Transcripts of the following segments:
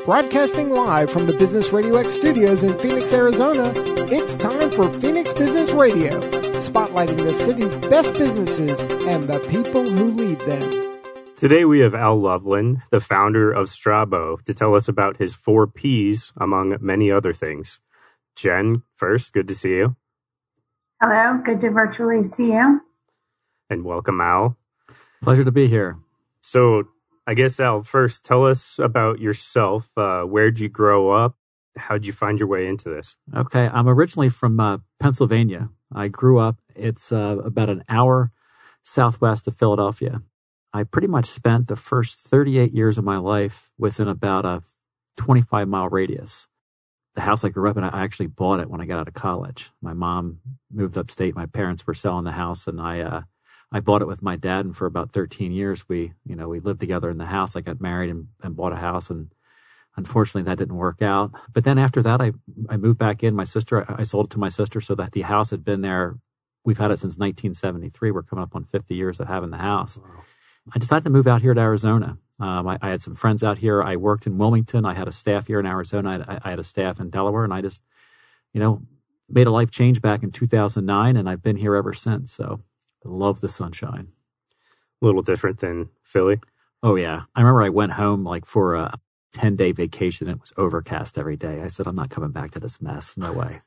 Broadcasting live from the Business Radio X studios in Phoenix, Arizona, it's time for Phoenix Business Radio, spotlighting the city's best businesses and the people who lead them. Today we have Al Loveland, the founder of Strabo, to tell us about his 4 Ps, among many other things. Jen, first, good to see you. Hello, good to virtually see you. And welcome, Al. Pleasure to be here. So, I guess, Al, first, tell us about yourself. Where'd you grow up? How'd you find your way into this? Okay, I'm originally from Pennsylvania. I grew up, it's about an hour southwest of Philadelphia. I pretty much spent the first 38 years of my life within about a 25-mile radius. The house I grew up in, I actually bought it when I got out of college. My mom moved upstate. My parents were selling the house, and I bought it with my dad. And for about 13 years, we lived together in the house. I got married and bought a house, and unfortunately, that didn't work out. But then after that, I moved back in. I sold it to my sister, so that the house had been there. We've had it since 1973. We're coming up on 50 years of having the house. Wow. I decided to move out here to Arizona. I had some friends out here. I worked in Wilmington. I had a staff here in Arizona. I had a staff in Delaware, and I just, made a life change back in 2009, and I've been here ever since. So I love the sunshine. A little different than Philly. Oh, yeah. I remember I went home for a 10-day vacation. It was overcast every day. I said, I'm not coming back to this mess. No way.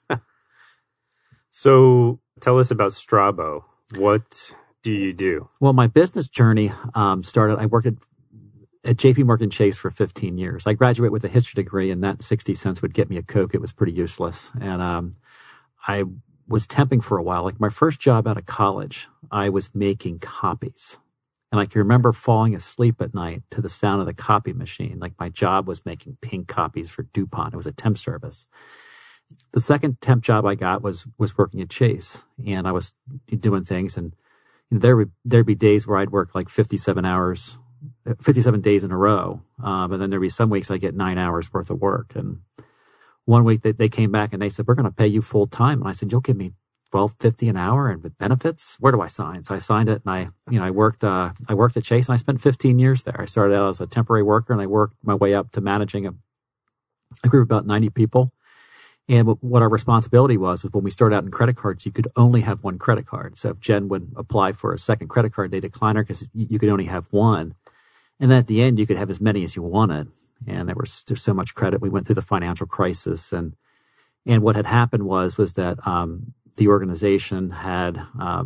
So tell us about Strabo. What do you do? Well, my business journey started, I worked at JP Morgan Chase for 15 years. I graduated with a history degree, and that 60 cents would get me a Coke. It was pretty useless. And I was temping for a while. Like my first job out of college, I was making copies. And I can remember falling asleep at night to the sound of the copy machine. Like my job was making pink copies for DuPont. It was a temp service. The second temp job I got was working at Chase. And I was doing things, and there'd be days where I'd work like 57 days in a row. And then there'd be some weeks I get 9 hours worth of work. And one week they came back and they said, we're going to pay you full time. And I said, you'll give me $12.50 an hour and with benefits? Where do I sign? So I signed it, and I worked at Chase, and I spent 15 years there. I started out as a temporary worker, and I worked my way up to managing a group of about 90 people. And what our responsibility was when we started out in credit cards, you could only have one credit card. So if Jen would apply for a second credit card, they declined her because you could only have one. And then at the end, you could have as many as you wanted. And there was just so much credit. We went through the financial crisis. And what had happened was that the organization had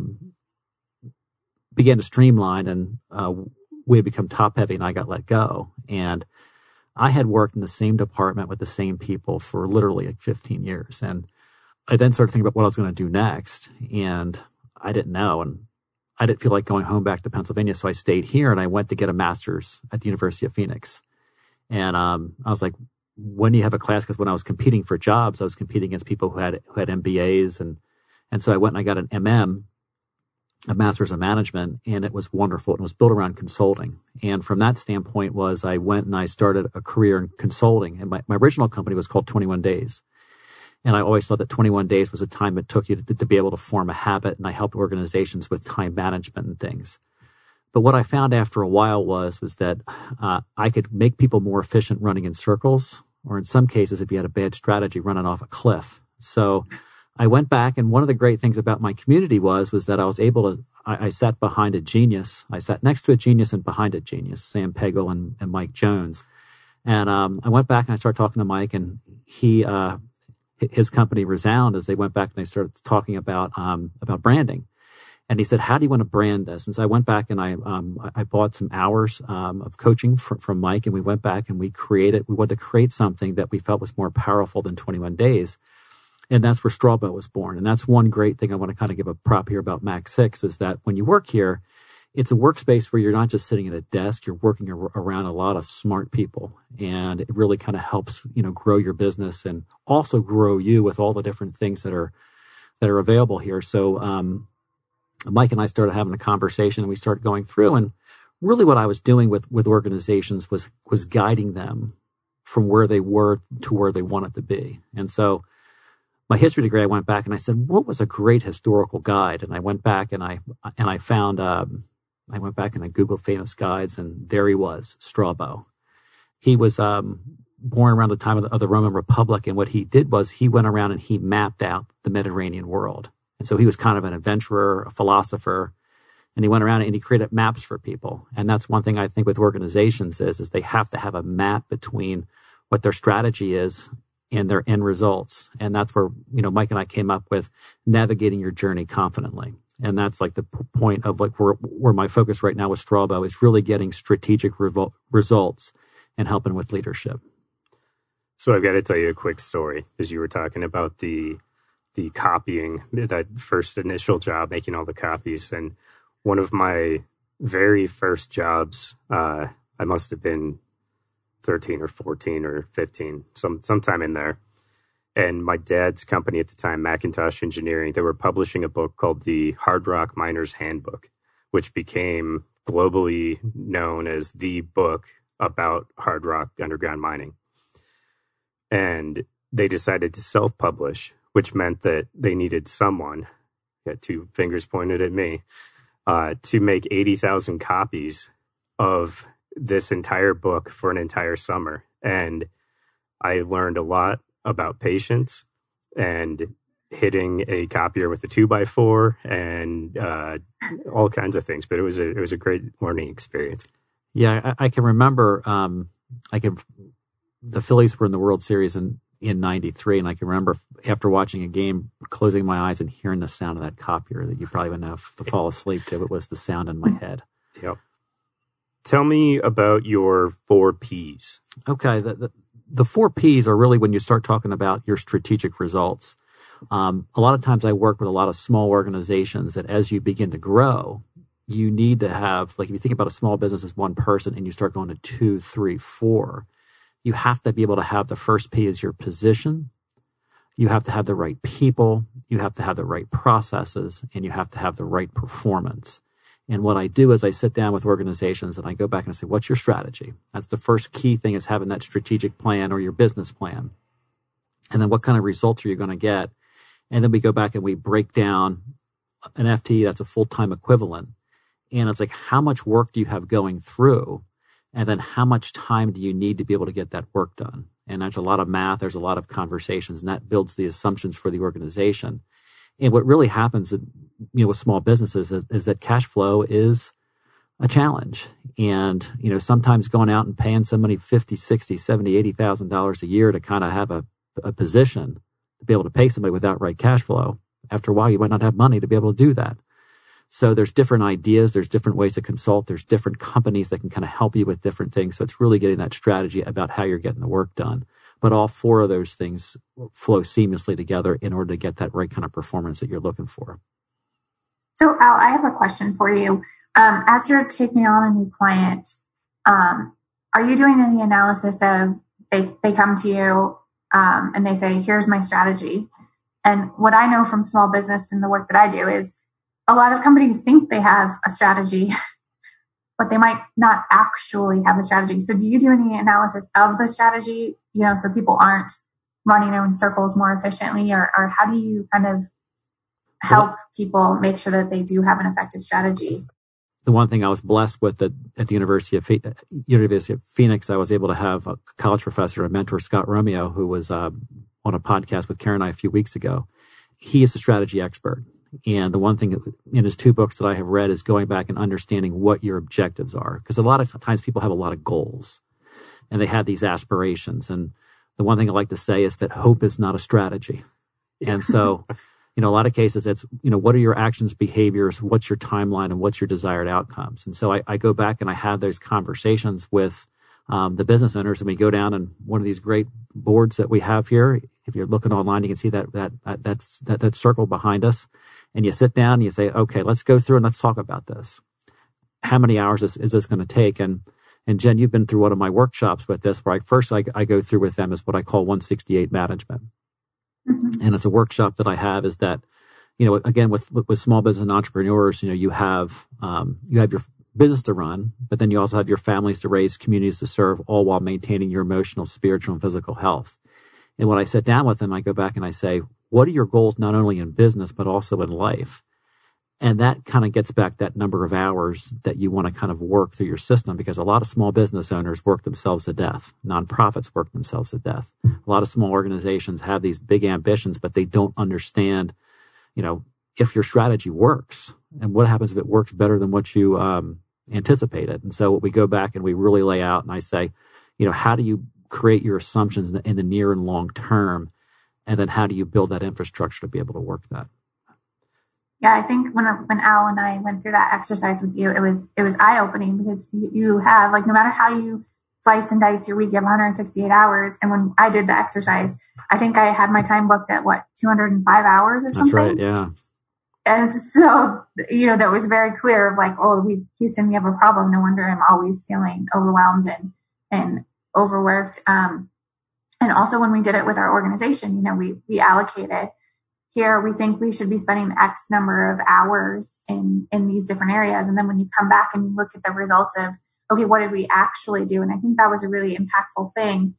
began to streamline, and we had become top heavy, and I got let go. And I had worked in the same department with the same people for literally like 15 years. And I then started thinking about what I was going to do next. And I didn't know. And I didn't feel like going home back to Pennsylvania. So I stayed here, and I went to get a master's at the University of Phoenix. And I was like, when do you have a class? Because when I was competing for jobs, I was competing against people who had MBAs. And so I went and I got an MM, a master's of management, and it was wonderful. It was built around consulting. And from that standpoint I went and I started a career in consulting. And my original company was called 21 Days. And I always thought that 21 days was a time it took you to be able to form a habit. And I helped organizations with time management and things. But what I found after a while was that I could make people more efficient running in circles, or in some cases, if you had a bad strategy, running off a cliff. So I went back, and one of the great things about my community was that I was able to, I sat behind a genius. I sat next to a genius and behind a genius, Sam Pagel and Mike Jones. And I went back and I started talking to Mike, and his company Resound, as they went back and they started talking about branding. And he said, how do you want to brand this? And so I went back and I bought some hours of coaching from Mike, and we went back and we wanted to create something that we felt was more powerful than 21 Days. And that's where Strabo was born. And that's one great thing I want to kind of give a prop here about Mac 6 is that when you work here, it's a workspace where you're not just sitting at a desk, you're working around a lot of smart people. And it really kind of helps, grow your business and also grow you with all the different things that are available here. So Mike and I started having a conversation, and we started going through, and really what I was doing with organizations was guiding them from where they were to where they wanted to be. And so my history degree, I went back and I said, what was a great historical guide? And I went back and I found, I went back and I Googled famous guides, and there he was, Strabo. He was born around the time of the Roman Republic. And what he did was he went around and he mapped out the Mediterranean world. And so he was kind of an adventurer, a philosopher, and he went around and he created maps for people. And that's one thing I think with organizations is they have to have a map between what their strategy is and their end results. And that's where, Mike and I came up with navigating your journey confidently. And that's like the point of like where my focus right now with Strabo is really getting strategic results and helping with leadership. So I've got to tell you a quick story, as you were talking about the copying, that first initial job, making all the copies. And one of my very first jobs, I must have been 13 or 14 or 15, sometime in there. And my dad's company at the time, Macintosh Engineering, they were publishing a book called the Hard Rock Miner's Handbook, which became globally known as the book about hard rock underground mining. And they decided to self-publish, which meant that they needed someone, got two fingers pointed at me, to make 80,000 copies of this entire book for an entire summer. And I learned a lot about patience and hitting a copier with a 2x4 and all kinds of things. But it was a great learning experience. Yeah, I can remember. The Phillies were in the World Series in '93, and I can remember after watching a game, closing my eyes and hearing the sound of that copier that you probably wouldn't have to fall asleep to. It was the sound in my head. Yep. Tell me about your 4 Ps. Okay, the 4 Ps are really when you start talking about your strategic results. A lot of times I work with a lot of small organizations that as you begin to grow, you need to have, like if you think about a small business as one person and you start going to 2, 3, 4, you have to be able to have the first P as your position. You have to have the right people. You have to have the right processes, and you have to have the right performance. And what I do is I sit down with organizations and I go back and I say, what's your strategy? That's the first key thing, is having that strategic plan or your business plan. And then what kind of results are you going to get? And then we go back and we break down an FTE, that's a full-time equivalent. And it's like, how much work do you have going through? And then how much time do you need to be able to get that work done? And there's a lot of math, there's a lot of conversations, and that builds the assumptions for the organization. And what really happens, with small businesses is that cash flow is a challenge. And, sometimes going out and paying somebody $50,000, $60,000, $70,000, $80,000 a year to kind of have a position to be able to pay somebody without right cash flow, after a while, you might not have money to be able to do that. So there's different ideas, there's different ways to consult, there's different companies that can kind of help you with different things. So it's really getting that strategy about how you're getting the work done. But all 4 of those things flow seamlessly together in order to get that right kind of performance that you're looking for. So Al, I have a question for you. As you're taking on a new client, are you doing any analysis of they come to you and they say, here's my strategy? And what I know from small business and the work that I do is a lot of companies think they have a strategy, but they might not actually have a strategy. So do you do any analysis of the strategy, so people aren't running in circles more efficiently, or how do you kind of help people make sure that they do have an effective strategy? The one thing I was blessed with at the University of Phoenix, I was able to have a college professor, a mentor, Scott Romeo, who was on a podcast with Karen and I a few weeks ago. He is a strategy expert. And the one thing in his 2 books that I have read is going back and understanding what your objectives are. Because a lot of times people have a lot of goals and they have these aspirations. And the one thing I like to say is that hope is not a strategy. And so, a lot of cases it's, what are your actions, behaviors, what's your timeline, and what's your desired outcomes? And so I go back and I have those conversations with the business owners, and we go down and one of these great boards that we have here. If you're looking online, you can see that circle behind us. And you sit down and you say, okay, let's go through and let's talk about this. How many hours is this going to take? And Jen, you've been through one of my workshops with this, where I go through with them is what I call 168 management. Mm-hmm. And it's a workshop that I have is that, again, with small business and entrepreneurs, you have your business to run, but then you also have your families to raise, communities to serve, all while maintaining your emotional, spiritual, and physical health. And when I sit down with them, I go back and I say, what are your goals not only in business, but also in life? And that kind of gets back that number of hours that you want to kind of work through your system, because a lot of small business owners work themselves to death. Nonprofits work themselves to death. A lot of small organizations have these big ambitions, but they don't understand, if your strategy works and what happens if it works better than what you anticipated. And so we go back and we really lay out, and I say, how do you create your assumptions in the near and long term? And then how do you build that infrastructure to be able to work that? Yeah, I think when Al and I went through that exercise with you, it was eye-opening, because you have, like, no matter how you slice and dice your week, you have 168 hours. And when I did the exercise, I think I had my time booked at 205 hours or something. That's right, yeah. And so, that was very clear of like, oh, Houston, we have a problem. No wonder I'm always feeling overwhelmed and overworked. And also when we did it with our organization, we allocated. Here, we think we should be spending X number of hours in these different areas. And then when you come back and you look at the results of, okay, what did we actually do? And I think that was a really impactful thing,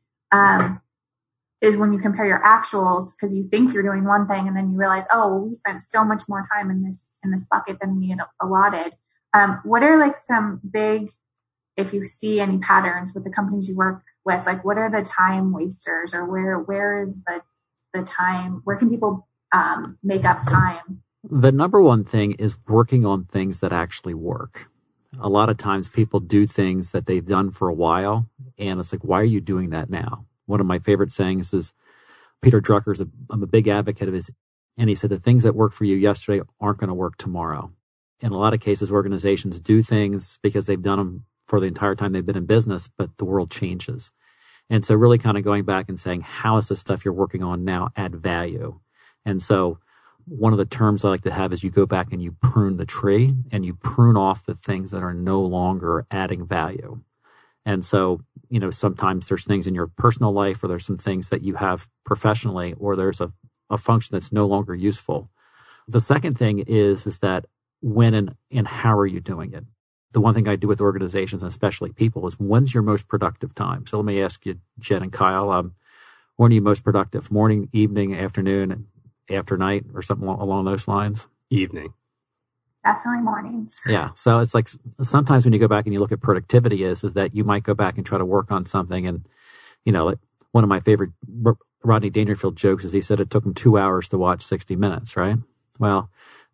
is when you compare your actuals, because you think you're doing one thing and then you realize, oh, well, we spent so much more time in this bucket than we had allotted. What are like some big, if you see any patterns with the companies you work with, like what are the time wasters, or where is the time, where can people make up time? The number one thing is working on things that actually work. A lot of times people do things that they've done for a while, and it's like, why are you doing that now? One of my favorite sayings is, Peter Drucker, I'm a big advocate of his, and he said, the things that work for you yesterday aren't going to work tomorrow. In a lot of cases, organizations do things because they've done them for the entire time they've been in business, but the world changes. And so really kind of going back and saying, how is the stuff you're working on now add value? And so one of the terms I like to have is you go back and you prune the tree, and you prune off the things that are no longer adding value. And so, sometimes there's things in your personal life, or there's some things that you have professionally, or there's a function that's no longer useful. The second thing is that when and how are you doing it? The one thing I do with organizations, and especially people, is when's your most productive time? So let me ask you, Jen and Kyle, when are you most productive? Morning, evening, afternoon, after night, or something along those lines? Evening. Definitely mornings. Yeah. So it's like sometimes when you go back and you look at productivity is that you might go back and try to work on something. And, like one of my favorite Rodney Dangerfield jokes is he said it took him 2 hours to watch 60 Minutes, right? Well,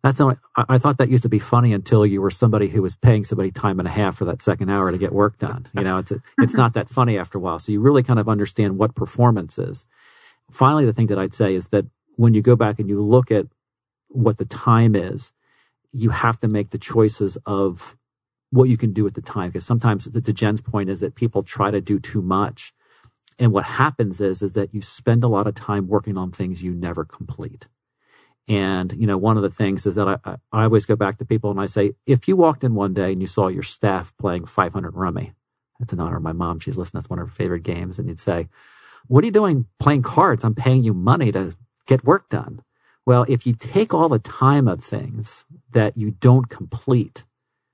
I thought that used to be funny until you were somebody who was paying somebody time and a half for that second hour to get work done. It's not that funny after a while. So you really kind of understand what performance is. Finally, the thing that I'd say is that when you go back and you look at what the time is, you have to make the choices of what you can do at the time. Because sometimes, to Jen's point, is that people try to do too much. And what happens is that you spend a lot of time working on things you never complete. And, one of the things is that I always go back to people and I say, if you walked in one day and you saw your staff playing 500 Rummy, that's in honor of my mom, she's listening, that's one of her favorite games, and you'd say, what are you doing playing cards? I'm paying you money to get work done. Well, if you take all the time of things that you don't complete,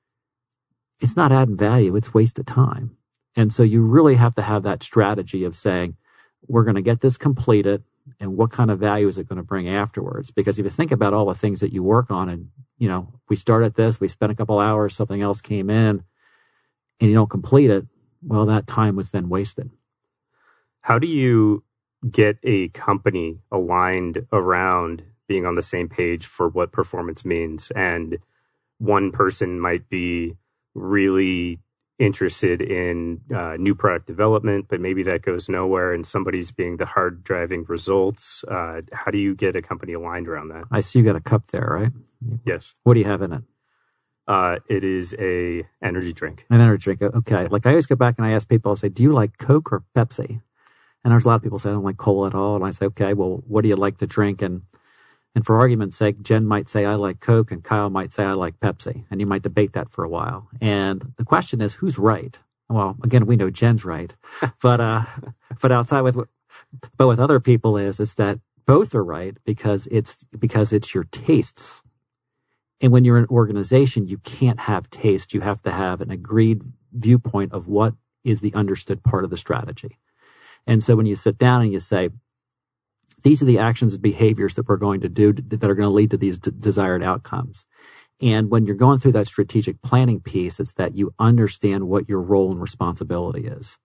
it's not adding value, it's waste of time. And so you really have to have that strategy of saying, we're going to get this completed, and what kind of value is it going to bring afterwards? Because if you think about all the things that you work on, and, we started this, we spent a couple hours, something else came in, and you don't complete it, well, that time was then wasted. How do you get a company aligned around being on the same page for what performance means? And one person might be really interested in new product development, but maybe that goes nowhere, and somebody's being the hard driving results. How do you get a company aligned around that? I see you got a cup there, right? Yes. What do you have in it? It is a energy drink. An energy drink. Okay. Like I always go back and I ask people, I say, do you like Coke or Pepsi? And there's a lot of people say, I don't like cola at all. And I say, okay, well, what do you like to drink? And for argument's sake, Jen might say, I like Coke, and Kyle might say, I like Pepsi. And you might debate that for a while. And the question is, who's right? Well, again, we know Jen's right. But outside with other people is that both are right because it's your tastes. And when you're an organization, you can't have taste. You have to have an agreed viewpoint of what is the understood part of the strategy. And so when you sit down and you say, these are the actions and behaviors that we're going to do that are going to lead to these desired outcomes. And when you're going through that strategic planning piece, it's that you understand what your role and responsibility is.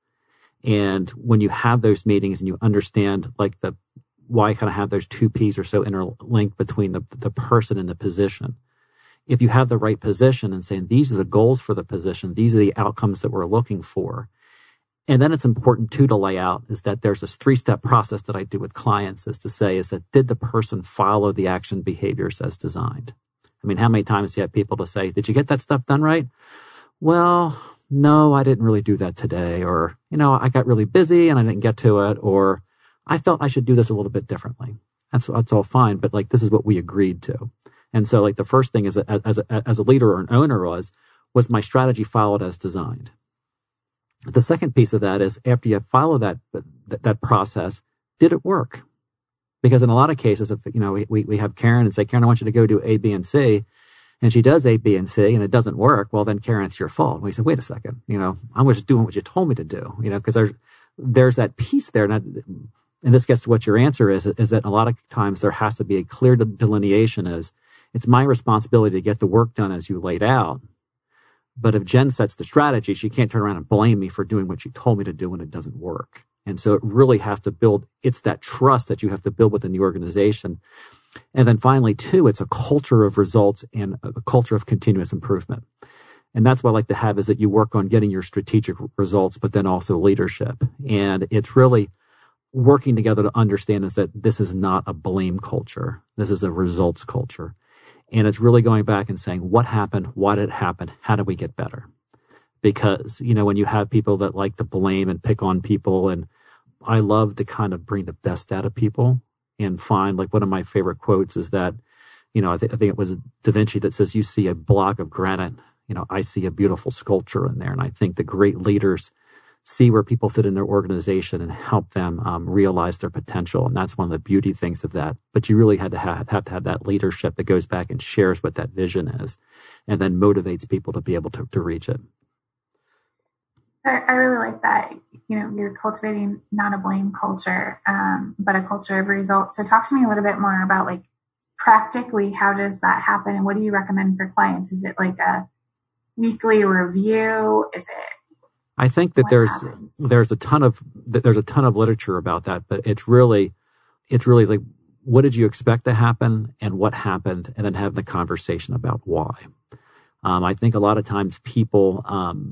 And when you have those meetings and you understand like why you kind of have those two P's or so interlinked between the person and the position. If you have the right position and saying, these are the goals for the position, these are the outcomes that we're looking for. And then it's important too to lay out is that there's this 3-step process that I do with clients is that did the person follow the action behaviors as designed? I mean, how many times do you have people to say, did you get that stuff done right? Well, no, I didn't really do that today. Or, I got really busy and I didn't get to it. Or I felt I should do this a little bit differently. That's all fine. But like, this is what we agreed to. And so like the first thing is as a leader or an owner was my strategy followed as designed. The second piece of that is after you follow that process, did it work? Because in a lot of cases, if we have Karen and say, Karen, I want you to go do A, B, and C, and she does A, B, and C, and it doesn't work, well, then Karen, it's your fault. And we say, wait a second, I was just doing what you told me to do, because there's that piece there. And this gets to what your answer is that a lot of times there has to be a clear delineation as it's my responsibility to get the work done as you laid out. But if Jen sets the strategy, she can't turn around and blame me for doing what she told me to do when it doesn't work. And so it really has to build, it's that trust that you have to build within the organization. And then finally, too, it's a culture of results and a culture of continuous improvement. And that's what I like to have is that you work on getting your strategic results, but then also leadership. And it's really working together to understand is that this is not a blame culture. This is a results culture. And it's really going back and saying, what happened? Why did it happen? How do we get better? Because, when you have people that like to blame and pick on people, and I love to kind of bring the best out of people and find, like, one of my favorite quotes is that, I think it was Da Vinci that says, you see a block of granite, I see a beautiful sculpture in there. And I think the great leaders see where people fit in their organization and help them realize their potential. And that's one of the beauty things of that. But you really have to have that leadership that goes back and shares what that vision is and then motivates people to be able to reach it. I really like that. You're cultivating not a blame culture, but a culture of results. So talk to me a little bit more about like practically, how does that happen? And what do you recommend for clients? Is it like a weekly review? Is it? I think that there's a ton of literature about that, but it's really like, what did you expect to happen and what happened, and then have the conversation about why. I think a lot of times people,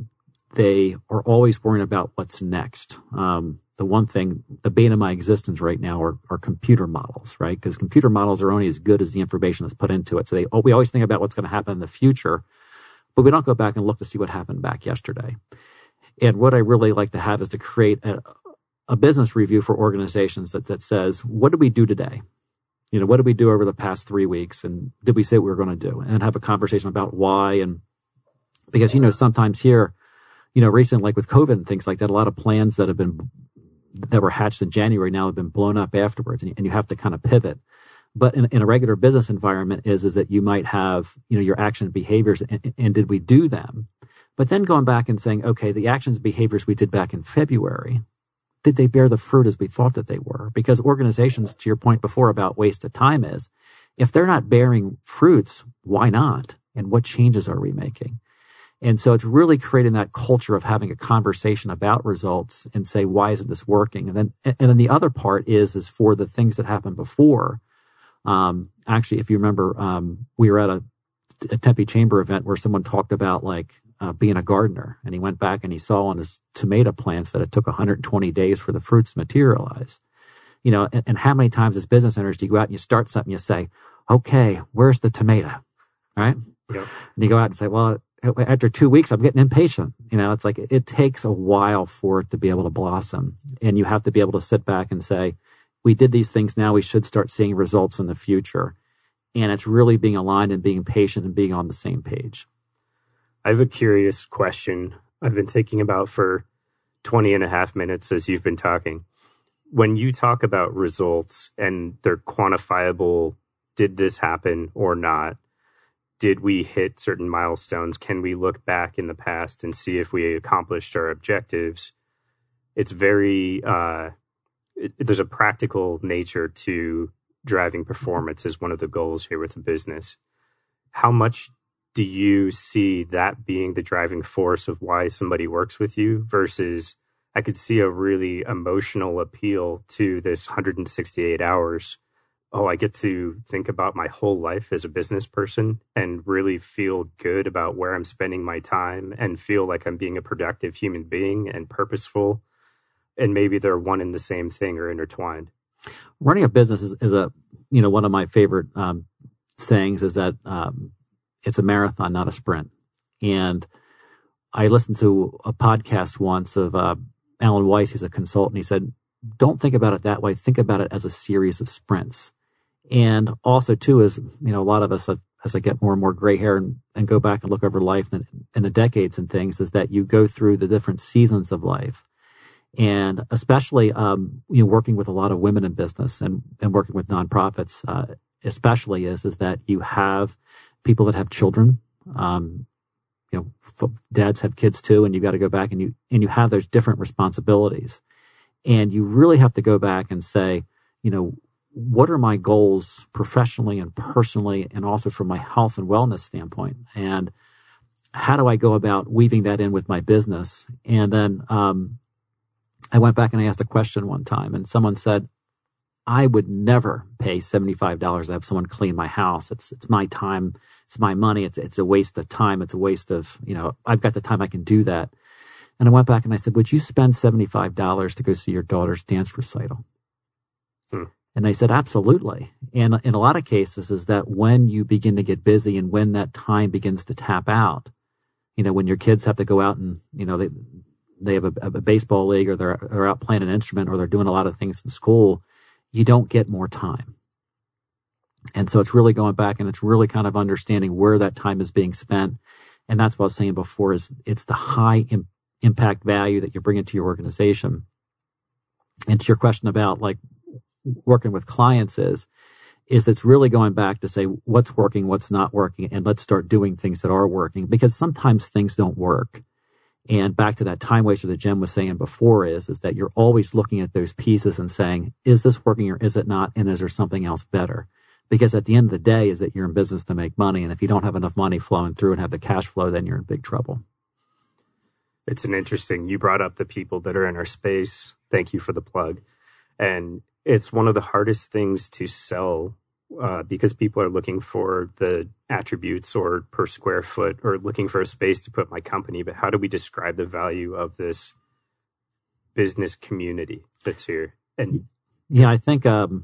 they are always worrying about what's next. The one thing, the bane of my existence right now are computer models, right? Because computer models are only as good as the information that's put into it. So we always think about what's going to happen in the future, but we don't go back and look to see what happened back yesterday. And what I really like to have is to create a business review for organizations that says, what did we do today? What did we do over the past 3 weeks? And did we say what we were going to do? And have a conversation about why. And because, sometimes here, recently, like with COVID and things like that, a lot of plans that were hatched in January now have been blown up afterwards, and you have to kind of pivot. But in a regular business environment is that you might have, your action and behaviors, and did we do them? But then going back and saying, okay, the actions and behaviors we did back in February, did they bear the fruit as we thought that they were? Because organizations, to your point before about waste of time, is if they're not bearing fruits, why not? And what changes are we making? And so it's really creating that culture of having a conversation about results and say, why isn't this working? And then the other part is for the things that happened before. Actually, if you remember, we were at a Tempe Chamber event where someone talked about being a gardener, and he went back and he saw on his tomato plants that it took 120 days for the fruits to materialize. And how many times as business owners do you go out and you start something, you say, okay, where's the tomato? All right. Yep. And you go out and say, well, after 2 weeks, I'm getting impatient. It's like it takes a while for it to be able to blossom. And you have to be able to sit back and say, we did these things now, we should start seeing results in the future. And it's really being aligned and being patient and being on the same page. I have a curious question I've been thinking about for 20 and a half minutes as you've been talking. When you talk about results and they're quantifiable, did this happen or not? Did we hit certain milestones? Can we look back in the past and see if we accomplished our objectives? It's very, there's a practical nature to driving performance as one of the goals here with the business. How much do you see that being the driving force of why somebody works with you versus I could see a really emotional appeal to this 168 hours. Oh, I get to think about my whole life as a business person and really feel good about where I'm spending my time and feel like I'm being a productive human being and purposeful. And maybe they're one and the same thing or intertwined. Running a business is a, one of my favorite sayings is that it's a marathon, not a sprint. And I listened to a podcast once of Alan Weiss, who's a consultant. He said, don't think about it that way. Think about it as a series of sprints. And also, too, is, a lot of us, as I get more and more gray hair and go back and look over life and the decades and things, is that you go through the different seasons of life. And especially, working with a lot of women in business and working with nonprofits, especially is that you have people that have children. Dads have kids too, and you got to go back and you have those different responsibilities. And you really have to go back and say, what are my goals professionally and personally, and also from my health and wellness standpoint? And how do I go about weaving that in with my business? And then I went back and I asked a question one time, and someone said, I would never pay $75 to have someone clean my house. It's my time. It's my money. It's a waste of time. It's a waste of, I've got the time I can do that. And I went back and I said, would you spend $75 to go see your daughter's dance recital? And they said, absolutely. And in a lot of cases is that when you begin to get busy and when that time begins to tap out, when your kids have to go out and, they have a baseball league, or they're out playing an instrument, or they're doing a lot of things in school, you don't get more time. And so it's really going back and it's really kind of understanding where that time is being spent. And that's what I was saying before, is it's the high impact value that you're bringing to your organization. And to your question about like working with clients is it's really going back to say what's working, what's not working, and let's start doing things that are working, because sometimes things don't work. And back to that time waster that Jen was saying before is that you're always looking at those pieces and saying, is this working or is it not? And is there something else better? Because at the end of the day is that you're in business to make money. And if you don't have enough money flowing through and have the cash flow, then you're in big trouble. It's you brought up the people that are in our space. Thank you for the plug. And it's one of the hardest things to sell because people are looking for the attributes or per square foot or looking for a space to put my company. But how do we describe the value of this business community that's here? And yeah, I think,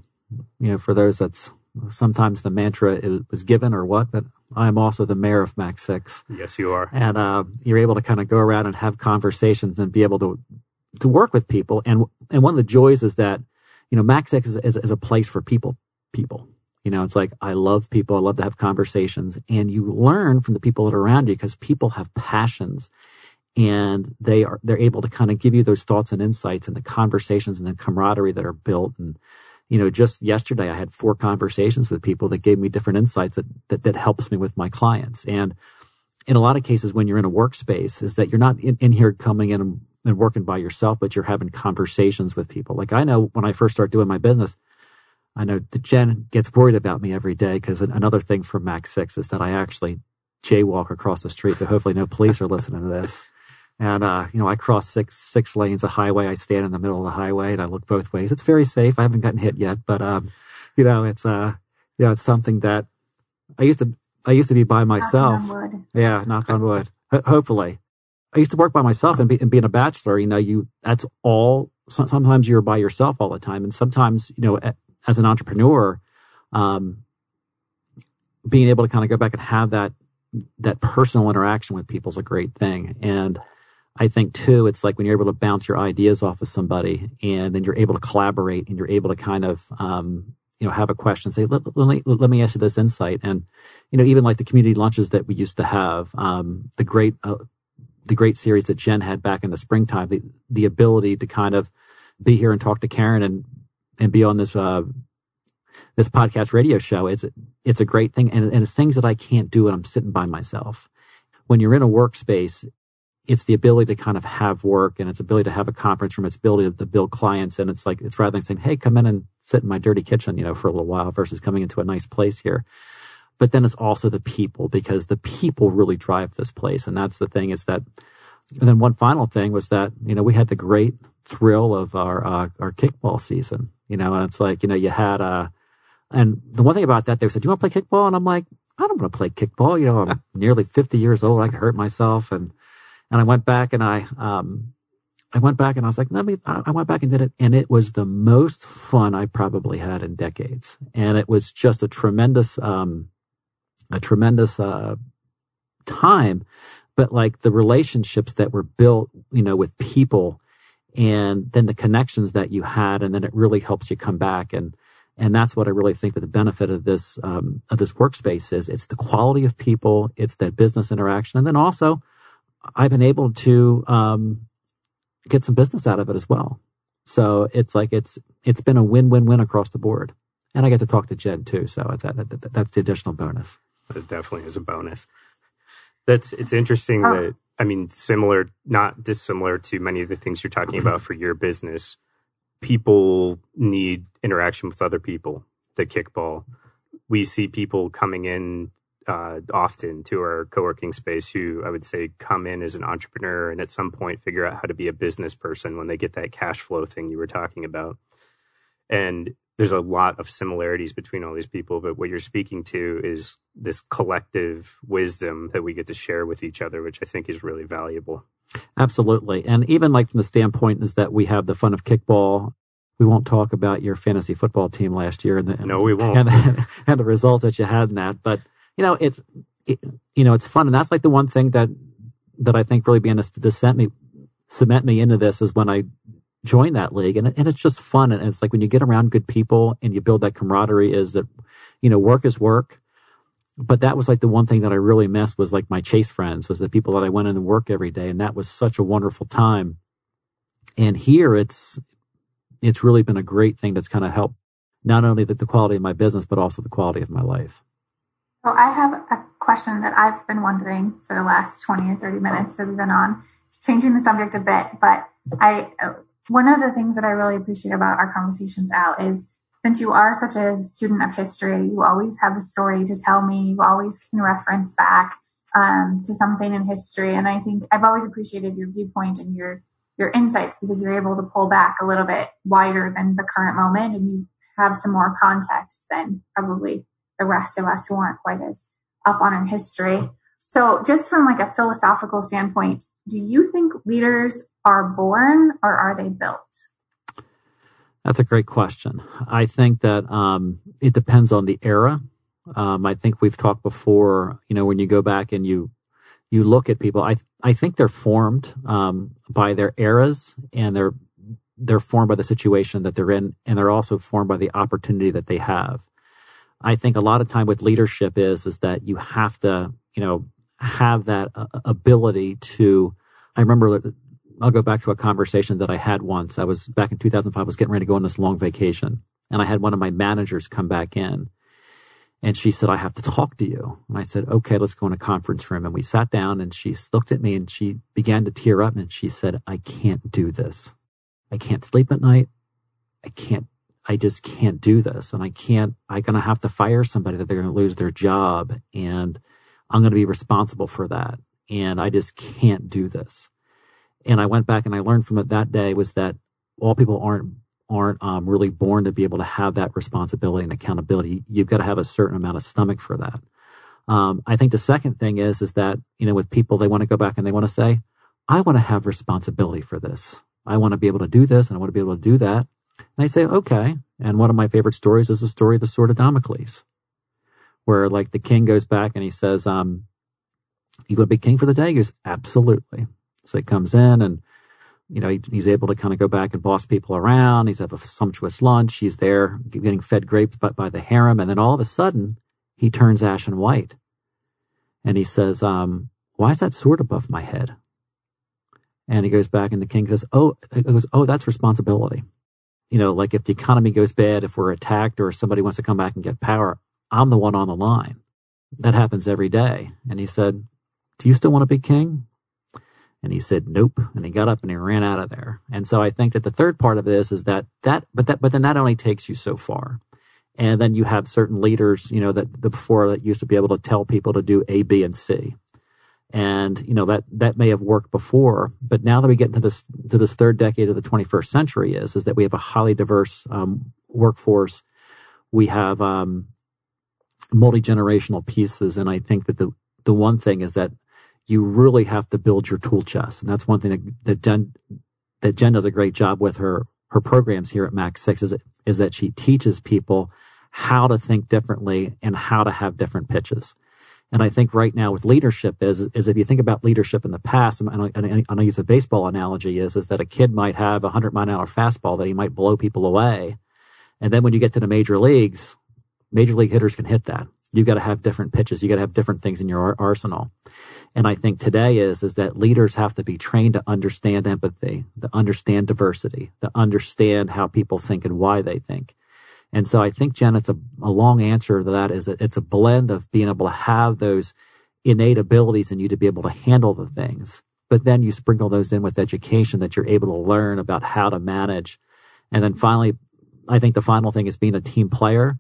for those that's sometimes the mantra was given or what, but I'm also the mayor of Mac 6. Yes, you are. And you're able to kind of go around and have conversations and be able to work with people. And one of the joys is that, Mac 6 is a place for people. It's like, I love people. I love to have conversations, and you learn from the people that are around you, because people have passions, and they're able to kind of give you those thoughts and insights and the conversations and the camaraderie that are built. And, just yesterday I had 4 conversations with people that gave me different insights that helps me with my clients. And in a lot of cases, when you're in a workspace, is that you're not in here coming in and working by yourself, but you're having conversations with people. Like I know when I first started doing my business, I know that Jen gets worried about me every day, because another thing from Mac 6 is that I actually jaywalk across the street. So hopefully no police are listening to this. And, I cross six lanes of highway. I stand in the middle of the highway and I look both ways. It's very safe. I haven't gotten hit yet, but, it's something that I used to be by myself. Knock on wood. Yeah. Knock on wood. Hopefully. I used to work by myself and being a bachelor, that's all. Sometimes you're by yourself all the time. And sometimes, as an entrepreneur, being able to kind of go back and have that personal interaction with people is a great thing. And I think too, it's like when you're able to bounce your ideas off of somebody, and then you're able to collaborate, and you're able to kind of, have a question, say, let me ask you this insight. And, even like the community lunches that we used to have, the great series that Jen had back in the springtime, the ability to kind of be here and talk to Karen and be on this podcast radio show. It's a great thing. And it's things that I can't do when I'm sitting by myself. When you're in a workspace, it's the ability to kind of have work, and it's ability to have a conference room, it's ability to build clients. And it's rather than saying, hey, come in and sit in my dirty kitchen, for a little while, versus coming into a nice place here. but then it's also the people, because the people really drive this place. And that's the thing, is that, and then one final thing was that, we had the great thrill of our kickball season, and it's like, you had, and the one thing about that, they said, do you want to play kickball? And I'm like, I don't want to play kickball. I'm nearly 50 years old. I could hurt myself. And I went back and I went back and I was like, I went back and did it. And it was the most fun I probably had in decades. And it was just a tremendous time. But like the relationships that were built, with people, and then the connections that you had, and then it really helps you come back. And that's what I really think that the benefit of this workspace is. It's the quality of people, it's that business interaction. And then also I've been able to, get some business out of it as well. So it's like, it's been a win-win-win across the board. And I get to talk to Jen too. So that's the additional bonus. It definitely is a bonus. It's interesting that, similar, not dissimilar to many of the things you're talking about for your business. People need interaction with other people. The kickball, we see people coming in often to our co-working space who I would say come in as an entrepreneur and at some point figure out how to be a business person when they get that cash flow thing you were talking about. And there's a lot of similarities between all these people, but what you're speaking to is this collective wisdom that we get to share with each other, which I think is really valuable. Absolutely. And even like from the standpoint is that we have the fun of kickball. We won't talk about your fantasy football team last year. No, we won't. And the results that you had in that. But, it's fun. And that's like the one thing that I think really began to cement me into this is when I joined that league. And it's just fun. And it's like when you get around good people and you build that camaraderie, is that, work is work. But that was like the one thing that I really missed was like my chase friends, was the people that I went in and work every day. And that was such a wonderful time. And here it's really been a great thing that's kind of helped not only the quality of my business, but also the quality of my life. Well, I have a question that I've been wondering for the last 20 or 30 minutes that we've been on. It's changing the subject a bit, but one of the things that I really appreciate about our conversations, Al, is since you are such a student of history, you always have a story to tell me. You always can reference back to something in history. And I think I've always appreciated your viewpoint and your insights, because you're able to pull back a little bit wider than the current moment, and you have some more context than probably the rest of us who aren't quite as up on our history. So just from like a philosophical standpoint, do you think leaders are born or are they built? That's a great question. I think that it depends on the era. I think we've talked before, when you go back and you look at people, I think they're formed by their eras, and they're formed by the situation that they're in, and they're also formed by the opportunity that they have. I think a lot of time with leadership is that you have to, have that ability to, I remember, I'll go back to a conversation that I had once. I was back in 2005, I was getting ready to go on this long vacation, and I had one of my managers come back in, and she said, I have to talk to you. And I said, okay, let's go in a conference room. And we sat down, and she looked at me and she began to tear up, and she said, I can't do this. I can't sleep at night. I just can't do this. And I'm going to have to fire somebody, that they're going to lose their job, and I'm going to be responsible for that. And I just can't do this. And I went back and I learned from it that day was that all people aren't really born to be able to have that responsibility and accountability. You've got to have a certain amount of stomach for that. I think the second thing is that, with people, they want to go back and they want to say, I want to have responsibility for this. I want to be able to do this, and I want to be able to do that. And I say, okay. And one of my favorite stories is the story of the Sword of Damocles, where like the king goes back and he says, you going to be king for the day? He goes, absolutely. So he comes in and, he's able to kind of go back and boss people around. He's have a sumptuous lunch. He's there getting fed grapes by the harem. And then all of a sudden he turns ashen white. And he says, why is that sword above my head? And he goes back and the king says, oh, that's responsibility. Like if the economy goes bad, if we're attacked or somebody wants to come back and get power, I'm the one on the line. That happens every day. And he said, do you still want to be king? And he said, nope. And he got up and he ran out of there. And so I think that the third part of this is but then that only takes you so far. And then you have certain leaders, that before that used to be able to tell people to do A, B, and C. And, that may have worked before, but now that we get into this third decade of the 21st century is that we have a highly diverse workforce. We have multi-generational pieces. And I think that the one thing is that you really have to build your tool chest. And that's one thing that Jen does a great job with her programs here at Max 6 is that she teaches people how to think differently and how to have different pitches. And I think right now with leadership is if you think about leadership in the past, and I use a baseball analogy, is that a kid might have a 100-mile-an-hour fastball that he might blow people away. And then when you get to the major leagues, major league hitters can hit that. You've got to have different pitches. You got to have different things in your arsenal. And I think today is that leaders have to be trained to understand empathy, to understand diversity, to understand how people think and why they think. And so I think, Jen, it's a long answer to that is that it's a blend of being able to have those innate abilities in you to be able to handle the things. But then you sprinkle those in with education that you're able to learn about how to manage. And then finally, I think the final thing is being a team player.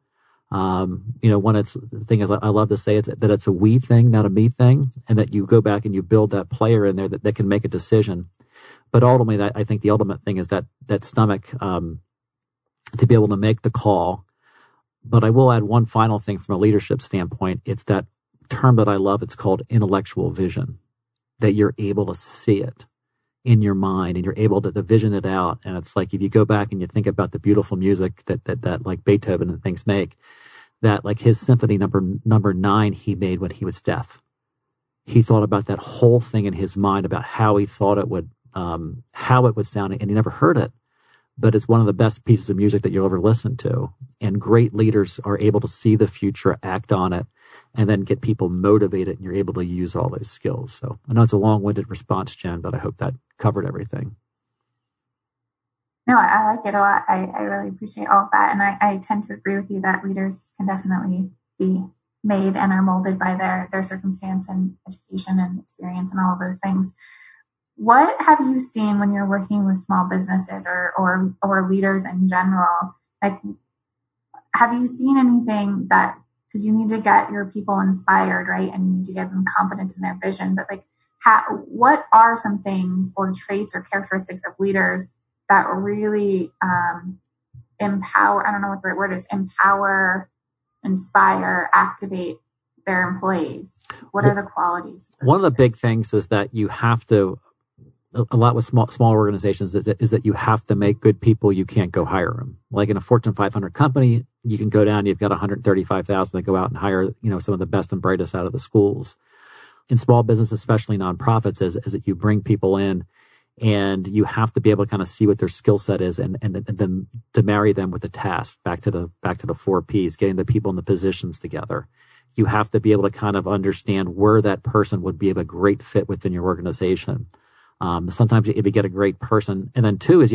The thing is, I love to say that it's a we thing, not a me thing, and that you go back and you build that player in there that can make a decision. But ultimately, I think the ultimate thing is that stomach to be able to make the call. But I will add one final thing from a leadership standpoint. It's that term that I love. It's called intellectual vision, that you're able to see it in your mind and you're able to vision it out. And it's like, if you go back and you think about the beautiful music that like Beethoven and things make, that like his symphony number 9 he made when he was deaf. He thought about that whole thing in his mind about how he thought it would, how it would sound, and he never heard it. But it's one of the best pieces of music that you'll ever listen to. And great leaders are able to see the future, act on it, and then get people motivated, and you're able to use all those skills. So I know it's a long-winded response, Jen, but I hope that covered everything. No, I like it a lot. I really appreciate all of that. And I tend to agree with you that leaders can definitely be made and are molded by their circumstance and education and experience and all of those things. What have you seen when you're working with small businesses or leaders in general? Like, have you seen anything that, because you need to get your people inspired, right? And you need to give them confidence in their vision, but like, what are some things or traits or characteristics of leaders that really empower, I don't know what the right word is, empower, inspire, activate their employees? What are the qualities? One of the big things is that you have to, a lot with small organizations is that you have to make good people. You can't go hire them. Like in a Fortune 500 company, you can go down, you've got 135,000 that go out and hire, some of the best and brightest out of the schools. In small business, especially nonprofits, is that you bring people in and you have to be able to kind of see what their skill set is and then to marry them with the task, back to the 4 Ps, getting the people in the positions together. You have to be able to kind of understand where that person would be a great fit within your organization. Sometimes if you get a great person, and then 2 is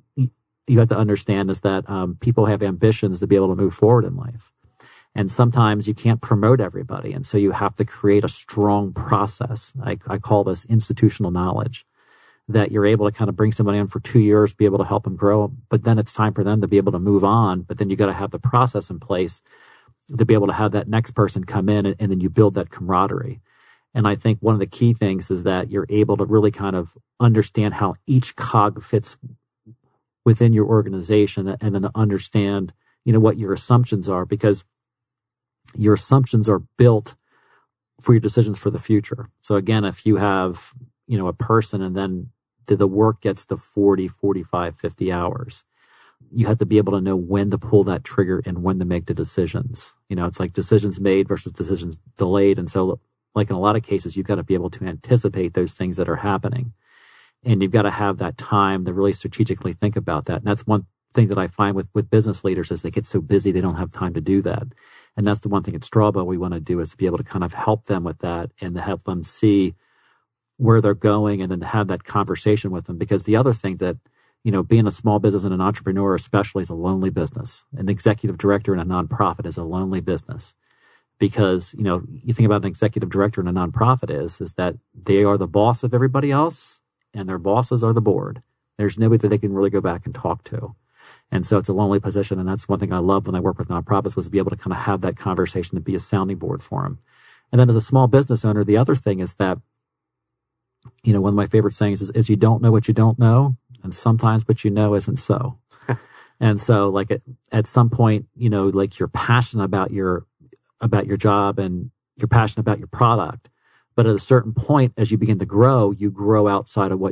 you have to understand is that people have ambitions to be able to move forward in life. And sometimes you can't promote everybody. And so you have to create a strong process. I call this institutional knowledge, that you're able to kind of bring somebody in for 2 years, be able to help them grow, but then it's time for them to be able to move on. But then you got to have the process in place to be able to have that next person come in, and then you build that camaraderie. And I think one of the key things is that you're able to really kind of understand how each cog fits within your organization, and then to understand, what your assumptions are, because your assumptions are built for your decisions for the future. So again, if you have, a person and then the work gets to 40, 45, 50 hours, you have to be able to know when to pull that trigger and when to make the decisions. It's like decisions made versus decisions delayed. And so like in a lot of cases, you've got to be able to anticipate those things that are happening. And you've got to have that time to really strategically think about that. And that's one thing that I find with business leaders is they get so busy, they don't have time to do that. And that's the one thing at Strawbell we want to do, is to be able to kind of help them with that and to help them see where they're going, and then to have that conversation with them. Because the other thing that, being a small business and an entrepreneur especially is a lonely business. An executive director in a nonprofit is a lonely business. Because, you think about an executive director in a nonprofit is that they are the boss of everybody else, and their bosses are the board. There's nobody that they can really go back and talk to. And so it's a lonely position. And that's one thing I love when I work with nonprofits, was to be able to kind of have that conversation and be a sounding board for them. And then as a small business owner, the other thing is that, you know, one of my favorite sayings is you don't know what you don't know. And sometimes what you know isn't so. And so like at some point, you know, like you're passionate about your job and you're passionate about your product. But at a certain point, as you begin to grow, you grow outside of what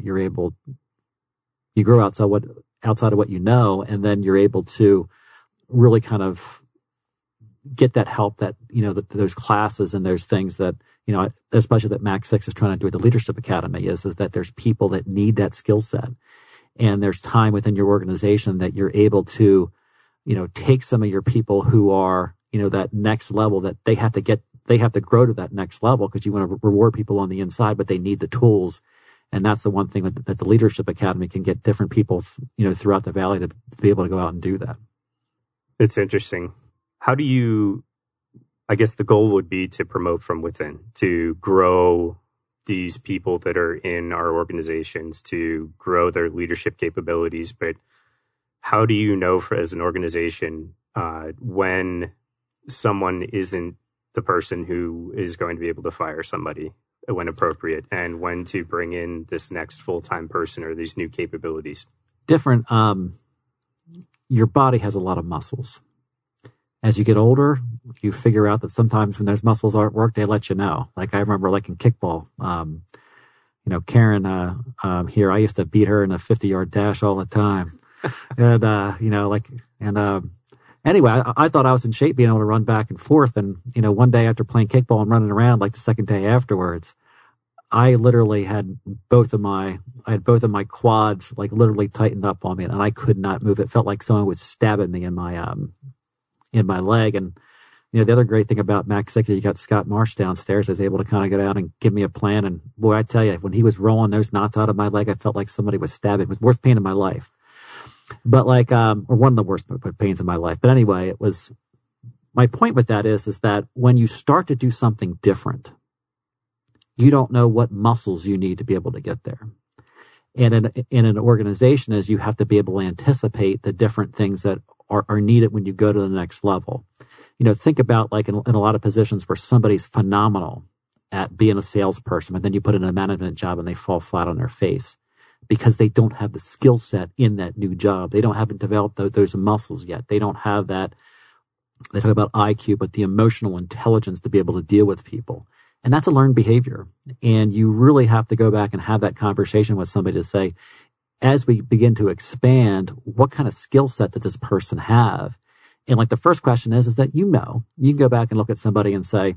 you grow outside of what you know, and then you're able to really kind of get that help that, you know, those classes and those things that, you know, especially that Mac 6 is trying to do at the Leadership Academy is that there's people that need that skill set. And there's time within your organization that you're able to, you know, take some of your people who are, you know, that next level that they have to grow to that next level, because you want to reward people on the inside, but they need the tools. And that's the one thing that the Leadership Academy can get different people, you know, throughout the valley to be able to go out and do that. It's interesting. How do you, I guess the goal would be to promote from within, to grow these people that are in our organizations, to grow their leadership capabilities. But how do you know as an organization when someone isn't the person who is going to be able to fire somebody when appropriate, and when to bring in this next full-time person or these new capabilities? Different. Your body has a lot of muscles. As you get older, you figure out that sometimes when those muscles aren't work, they let you know. Like I remember, like in kickball, you know, Karen here, I used to beat her in a 50-yard dash all the time. And, you know, like, and anyway, I thought I was in shape being able to run back and forth. And, you know, one day after playing kickball and running around, like the second day afterwards, I literally had both of my quads like literally tightened up on me, and I could not move. It felt like someone was stabbing me in my leg. And, you know, the other great thing about Mac 6 is you got Scott Marsh downstairs. I was able to kind of go down and give me a plan. And boy, I tell you, when he was rolling those knots out of my leg, I felt like somebody was stabbing. It was the worst pain in my life. But like, or one of the worst pains in my life. But anyway, it was, my point with that is that when you start to do something different, you don't know what muscles you need to be able to get there. And in an organization is you have to be able to anticipate the different things that are needed when you go to the next level. You know, think about like in a lot of positions where somebody's phenomenal at being a salesperson, and then you put in a management job and they fall flat on their face because they don't have the skill set in that new job. They haven't developed those muscles yet. They don't have that. They talk about IQ, but the emotional intelligence to be able to deal with people. And that's a learned behavior. And you really have to go back and have that conversation with somebody to say, as we begin to expand, what kind of skill set does this person have? And like the first question is that, you know, you can go back and look at somebody and say,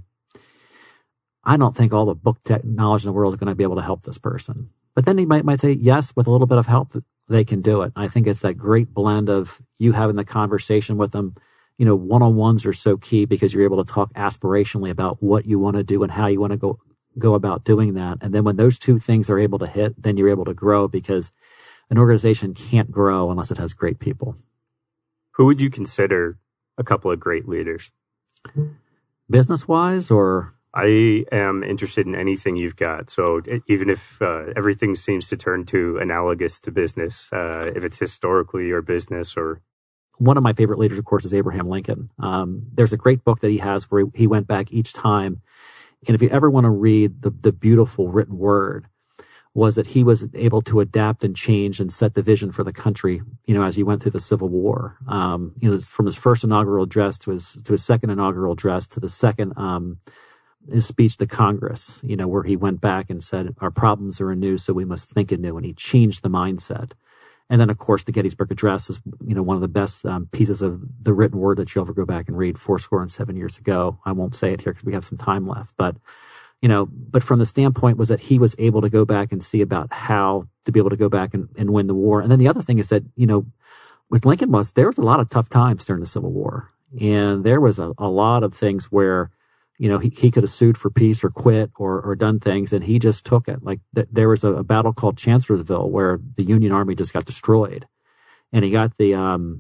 I don't think all the book knowledge in the world is going to be able to help this person. But then he might say, yes, with a little bit of help, they can do it. I think it's that great blend of you having the conversation with them. You know, one-on-ones are so key because you're able to talk aspirationally about what you want to do and how you want to go about doing that. And then when those two things are able to hit, then you're able to grow, because an organization can't grow unless it has great people. Who would you consider a couple of great leaders? Business-wise, or? I am interested in anything you've got. So even if everything seems to turn to analogous to business, if it's historically or business or... One of my favorite leaders, of course, is Abraham Lincoln. There's a great book that he has where he went back each time. And if you ever want to read the beautiful written word, was that he was able to adapt and change and set the vision for the country, you know, as he went through the Civil War. You know, from his first inaugural address to his second inaugural address to the second, his speech to Congress, you know, where he went back and said, our problems are anew, so we must think anew. And he changed the mindset. And then, of course, the Gettysburg Address is, you know, one of the best pieces of the written word that you'll ever go back and read 7 years ago. I won't say it here because we have some time left. But, you know, but from the standpoint was that he was able to go back and see about how to be able to go back and win the war. And then the other thing is that, you know, with Lincoln there was a lot of tough times during the Civil War. And there was a lot of things where, you know, he could have sued for peace or quit or done things, and he just took it. Like there was a battle called Chancellorsville where the Union Army just got destroyed, and he got the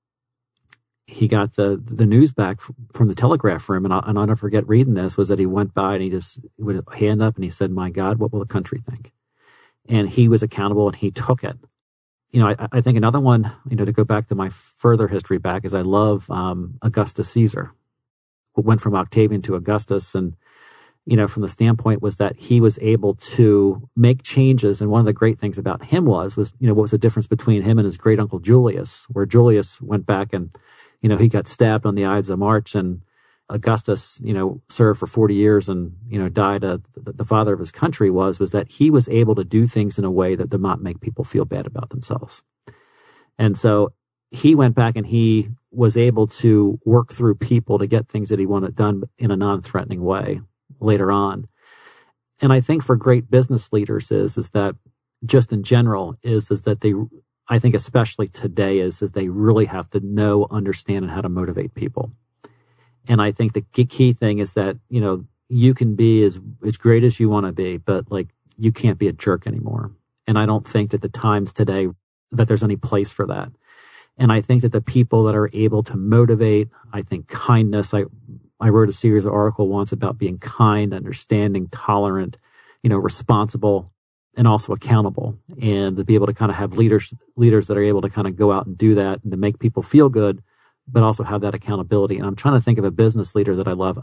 news back from the telegraph room, and I'll never forget reading this, was that he went by and he just would hand up and he said, "My God, what will the country think?" And he was accountable and he took it. I think another one, to go back to my further history back, is I love Augustus Caesar, who went from Octavian to Augustus. And, from the standpoint was that he was able to make changes. And one of the great things about him was, what was the difference between him and his great uncle Julius, where Julius went back and, he got stabbed on the Ides of March, and Augustus, served for 40 years and, died the father of his country was that he was able to do things in a way that did not make people feel bad about themselves. And so he went back and he was able to work through people to get things that he wanted done in a non-threatening way later on. And I think for great business leaders is that just in general is that they, I think especially today is that they really have to know, understand, and how to motivate people. And I think the key thing is that, you can be as great as you want to be, but you can't be a jerk anymore. And I don't think that the times today that there's any place for that. And I think that the people that are able to motivate, I think kindness, I wrote a series of articles once about being kind, understanding, tolerant, responsible, and also accountable. And to be able to kind of have leaders that are able to kind of go out and do that and to make people feel good, but also have that accountability. And I'm trying to think of a business leader that I love.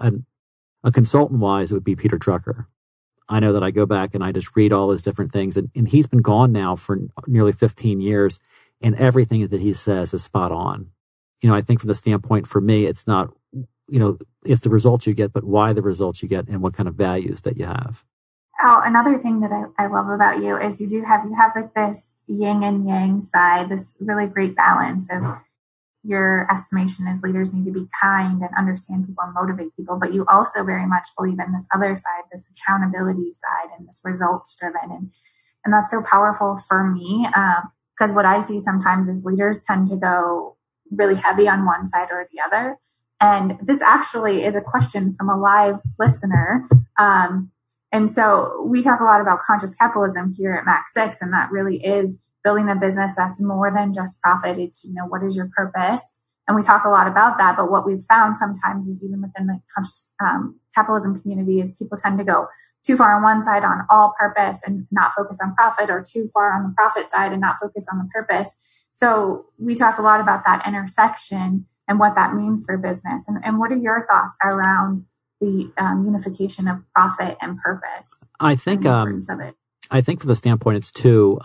A consultant-wise, it would be Peter Drucker. I know that I go back and I just read all his different things. And he's been gone now for nearly 15 years, and everything that he says is spot on. I think from the standpoint, for me, it's not, it's the results you get, but why the results you get and what kind of values that you have. Al, another thing that I love about you is you have this yin and yang side, this really great balance of your estimation is leaders need to be kind and understand people and motivate people, but you also very much believe in this other side, this accountability side and this results driven. And that's so powerful for me because what I see sometimes is leaders tend to go really heavy on one side or the other. And this actually is a question from a live listener. And so we talk a lot about conscious capitalism here at Mac 6, and that really is building a business that's more than just profit. It's, what is your purpose? And we talk a lot about that. But what we've found sometimes is even within the conscious capitalism community is people tend to go too far on one side on all purpose and not focus on profit, or too far on the profit side and not focus on the purpose. So we talk a lot about that intersection and what that means for business. And what are your thoughts around the unification of profit and purpose? I think, of it? I think from the standpoint, it's two.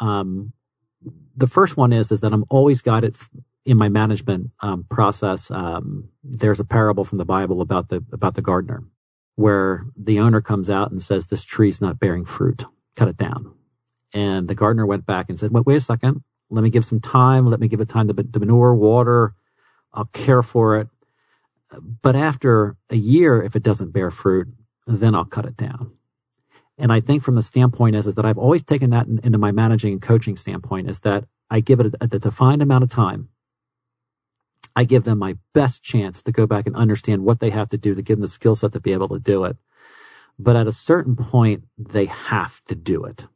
The first one is that I'm always guided in my management process. There's a parable from the Bible about the gardener, where the owner comes out and says, "This tree's not bearing fruit. Cut it down." And the gardener went back and said, "Wait a second. Let me give some time. Let me give it time to manure, water. I'll care for it. But after a year, if it doesn't bear fruit, then I'll cut it down." And I think from the standpoint is that I've always taken that into my managing and coaching standpoint, is that I give it a defined amount of time. I give them my best chance to go back and understand what they have to do to give them the skill set to be able to do it. But at a certain point, they have to do it.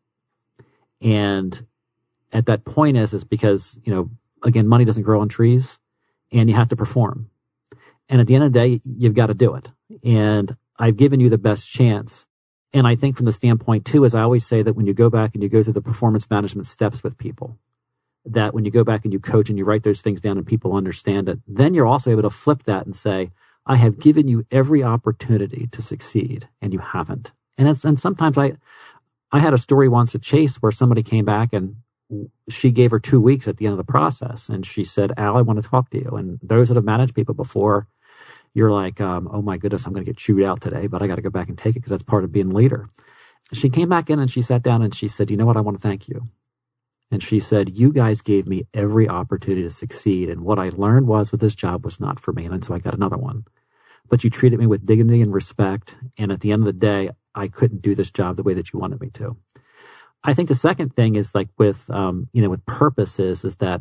And at that point is because, again, money doesn't grow on trees, and you have to perform. And at the end of the day, you've got to do it. And I've given you the best chance. And I think from the standpoint too, as I always say, that when you go back and you go through the performance management steps with people, that when you go back and you coach and you write those things down and people understand it, then you're also able to flip that and say, I have given you every opportunity to succeed, and you haven't. And sometimes I had a story once at Chase where somebody came back and she gave her 2 weeks at the end of the process. And she said, "Al, I want to talk to you." And those that have managed people before, you're like, oh my goodness, I'm going to get chewed out today, but I got to go back and take it because that's part of being a leader. She came back in and she sat down and she said, "You know what? I want to thank you." And she said, "You guys gave me every opportunity to succeed. And what I learned was that this job was not for me. And so I got another one. But you treated me with dignity and respect. And at the end of the day, I couldn't do this job the way that you wanted me to." I think the second thing is with purpose is that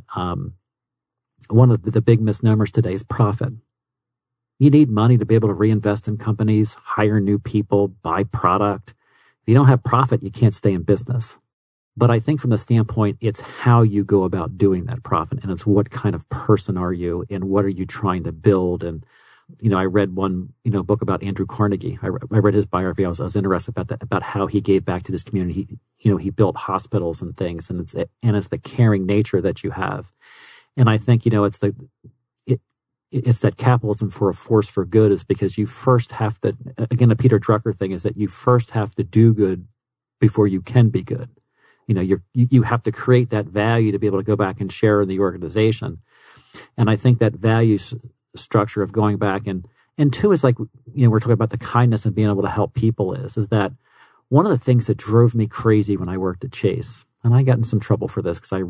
one of the big misnomers today is profit. You need money to be able to reinvest in companies, hire new people, buy product. If you don't have profit, you can't stay in business. But I think from the standpoint, it's how you go about doing that profit, and it's what kind of person are you and what are you trying to build. And I read one, book about Andrew Carnegie. I read his biography. I was interested about that, about how he gave back to this community. He built hospitals and things, and it's the caring nature that you have. And I think, it's that capitalism for a force for good is because you first have to, again, the Peter Drucker thing is that you first have to do good before you can be good. You have to create that value to be able to go back and share in the organization. And I think that value structure of going back and two is like, we're talking about the kindness and being able to help people is that one of the things that drove me crazy when I worked at Chase, and I got in some trouble for this because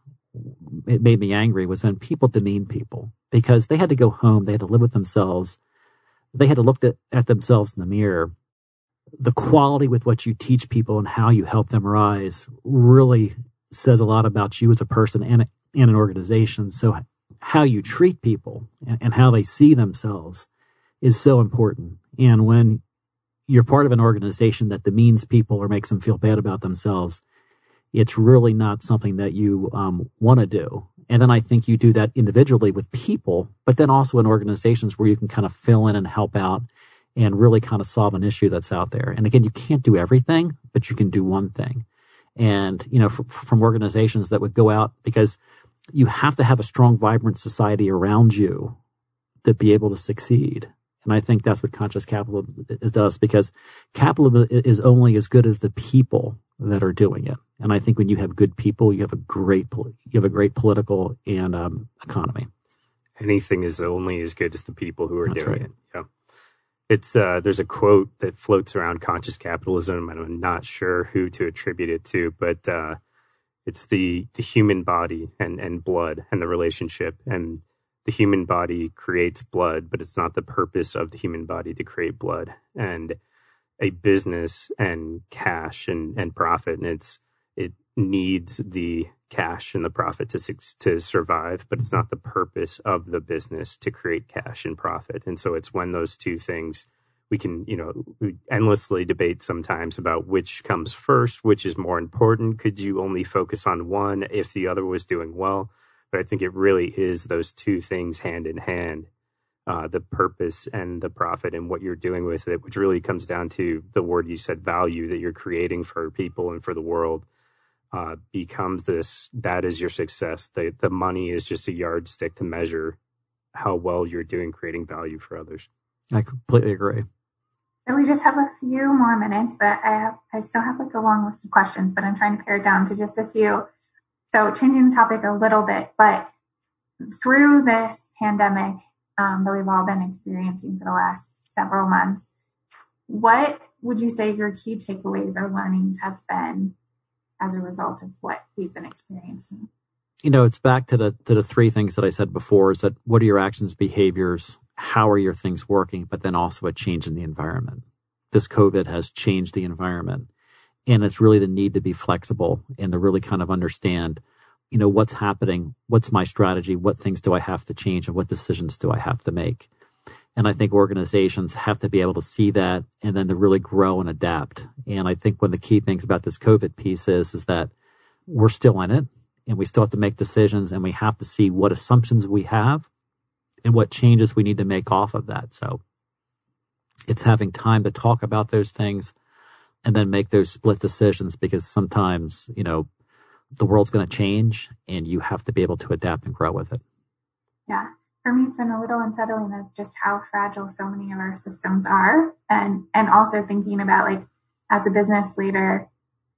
it made me angry, was when people demean people because they had to go home. They had to live with themselves. They had to look at themselves in the mirror. The quality with which you teach people and how you help them rise really says a lot about you as a person and an organization. So how you treat people and how they see themselves is so important. And when you're part of an organization that demeans people or makes them feel bad about themselves, it's really not something that you want to do. And then I think you do that individually with people, but then also in organizations where you can kind of fill in and help out and really kind of solve an issue that's out there. And again, you can't do everything, but you can do one thing. And, from organizations that would go out, because you have to have a strong, vibrant society around you to be able to succeed. And I think that's what conscious capitalism does, because capitalism is only as good as the people that are doing it. And I think when you have good people, you have a great political and economy. Anything is only as good as the people who are That's doing right. it. Yeah. It's there's a quote that floats around conscious capitalism, and I'm not sure who to attribute it to, but it's the human body and blood and the relationship. And the human body creates blood, but it's not the purpose of the human body to create blood. And a business and cash and profit, and it needs the cash and the profit to survive, but it's not the purpose of the business to create cash and profit. And so it's when those two things, we can, we endlessly debate sometimes about which comes first, which is more important. Could you only focus on one if the other was doing well? But I think it really is those two things hand in hand, the purpose and the profit and what you're doing with it, which really comes down to the word you said, value, that you're creating for people and for the world. Becomes that is your success. The money is just a yardstick to measure how well you're doing creating value for others. I completely agree. So we just have a few more minutes, but I still have like a long list of questions, but I'm trying to pare it down to just a few. So changing the topic a little bit, but through this pandemic that we've all been experiencing for the last several months, what would you say your key takeaways or learnings have been as a result of what we've been experiencing? It's back to the three things that I said before, is that what are your actions, behaviors, how are your things working, but then also a change in the environment. This COVID has changed the environment, and it's really the need to be flexible and to really kind of understand, what's happening, what's my strategy, what things do I have to change, and what decisions do I have to make. And I think organizations have to be able to see that and then to really grow and adapt. And I think one of the key things about this COVID piece is that we're still in it and we still have to make decisions, and we have to see what assumptions we have and what changes we need to make off of that. So it's having time to talk about those things and then make those split decisions, because sometimes, the world's going to change and you have to be able to adapt and grow with it. Yeah. For me, it's been a little unsettling of just how fragile so many of our systems are. And also thinking about, like, as a business leader,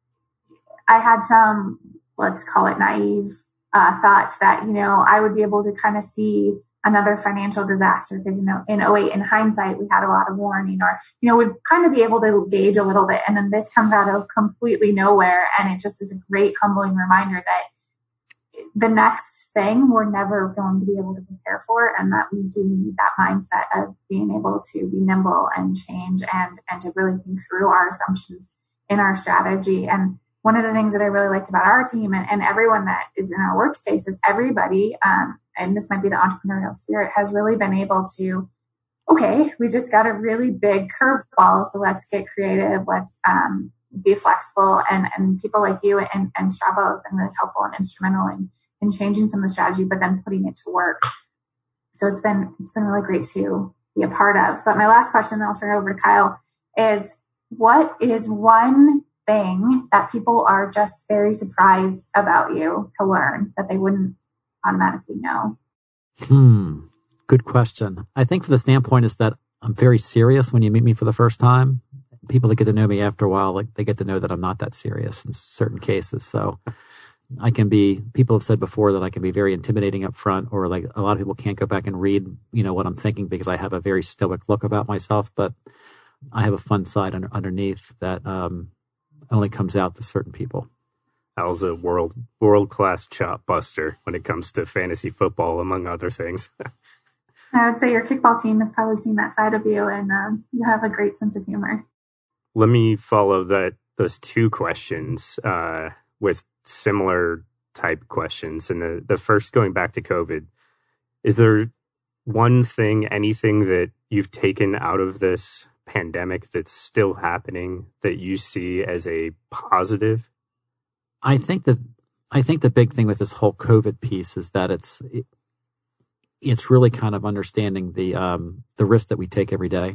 I had some, let's call it naive thought that, I would be able to kind of see another financial disaster, because, in 2008, in hindsight, we had a lot of warning, or, would kind of be able to gauge a little bit. And then this comes out of completely nowhere. And it just is a great humbling reminder that the next thing we're never going to be able to prepare for, and that we do need that mindset of being able to be nimble and change and to really think through our assumptions in our strategy. And one of the things that I really liked about our team and everyone that is in our workspace is everybody, and this might be the entrepreneurial spirit, has really been able to, okay, we just got a really big curveball, so let's get creative, let's be flexible. And people like you and Strabo have been really helpful and instrumental in changing some of the strategy, but then putting it to work. So it's been really great to be a part of. But my last question, then I'll turn it over to Kyle, is what is one thing that people are just very surprised about you to learn that they wouldn't automatically know? Good question. I think from the standpoint is that I'm very serious when you meet me for the first time. People that get to know me after a while, like they get to know that I'm not that serious in certain cases. So people have said before that I can be very intimidating up front, or like a lot of people can't go back and read, what I'm thinking because I have a very stoic look about myself, but I have a fun side underneath that only comes out to certain people. Al's a world-class chop buster when it comes to fantasy football, among other things. I would say your kickball team has probably seen that side of you, and you have a great sense of humor. Let me follow those two questions with similar type questions. And the first, going back to COVID, is there one thing, anything that you've taken out of this pandemic that's still happening that you see as a positive? I think the big thing with this whole COVID piece is that it's really kind of understanding the risk that we take every day,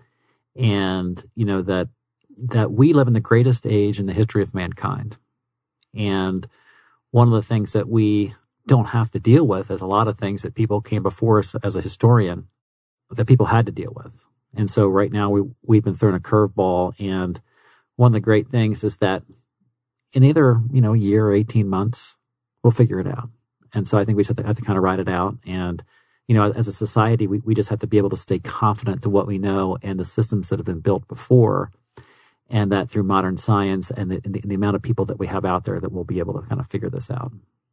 and that we live in the greatest age in the history of mankind. And one of the things that we don't have to deal with is a lot of things that people came before us as a historian that people had to deal with. And so right now we've been thrown a curveball. And one of the great things is that in either, a year or 18 months, we'll figure it out. And so I think we just have to kind of ride it out. And, as a society, we just have to be able to stay confident to what we know and the systems that have been built before. And that through modern science and the amount of people that we have out there that will be able to kind of figure this out.